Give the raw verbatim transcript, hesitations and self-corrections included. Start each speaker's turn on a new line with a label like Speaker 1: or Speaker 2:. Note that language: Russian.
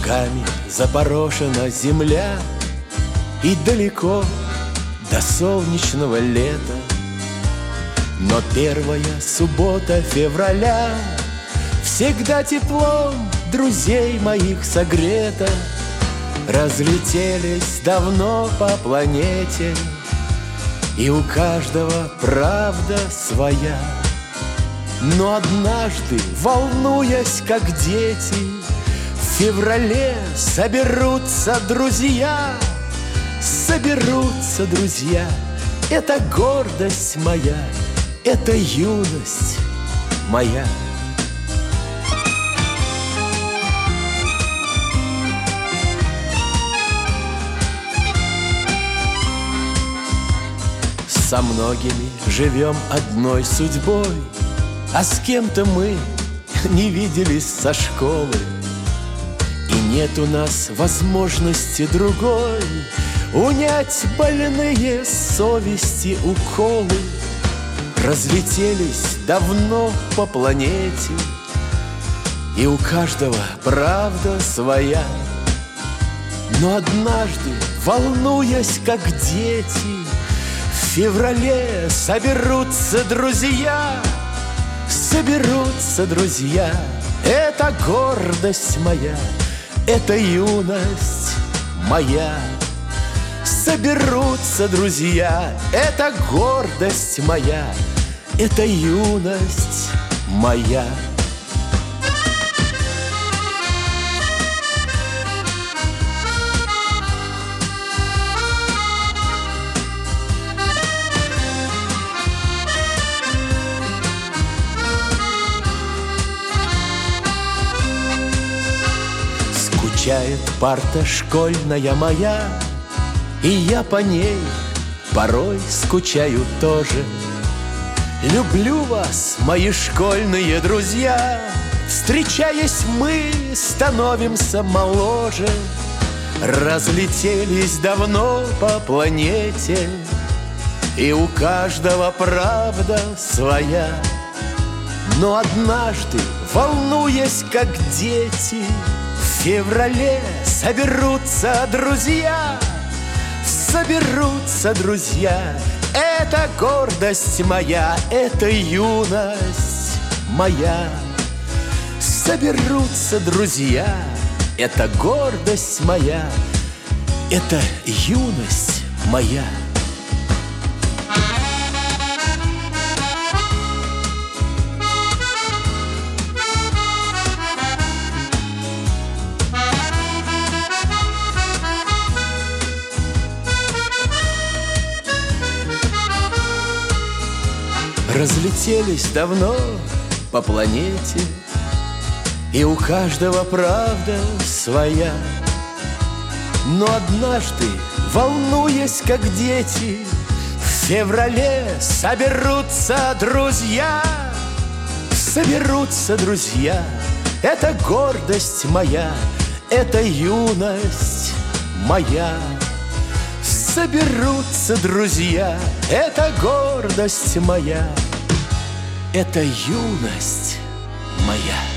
Speaker 1: Снегами запорошена земля, и далеко до солнечного лета. Но первая суббота февраля всегда теплом друзей моих согрета. Разлетелись давно по планете, и у каждого правда своя. Но однажды, волнуясь, как дети, в феврале соберутся друзья. Соберутся друзья, это гордость моя, это юность моя. Со многими живем одной судьбой, а с кем-то мы не виделись со школы. И нет у нас возможности другой унять больные совести уколы. Разлетелись давно по планете, и у каждого правда своя. Но однажды, волнуясь, как дети, в феврале соберутся друзья. Соберутся друзья, это гордость моя, это юность моя. Соберутся друзья, это гордость моя, это юность моя. Скучает парта школьная моя, и я по ней порой скучаю тоже. Люблю вас, мои школьные друзья, встречаясь, мы становимся моложе. Разлетелись давно по планете, и у каждого правда своя. Но однажды, волнуясь, как дети, в феврале соберутся друзья. Соберутся друзья, это гордость моя, это юность моя. Соберутся друзья, это гордость моя, это юность моя. Разлетелись давно по планете, и у каждого правда своя. Но однажды, волнуясь, как дети, в феврале соберутся друзья. Соберутся друзья, это гордость моя, это юность моя. Соберутся друзья, это гордость моя, это юность моя.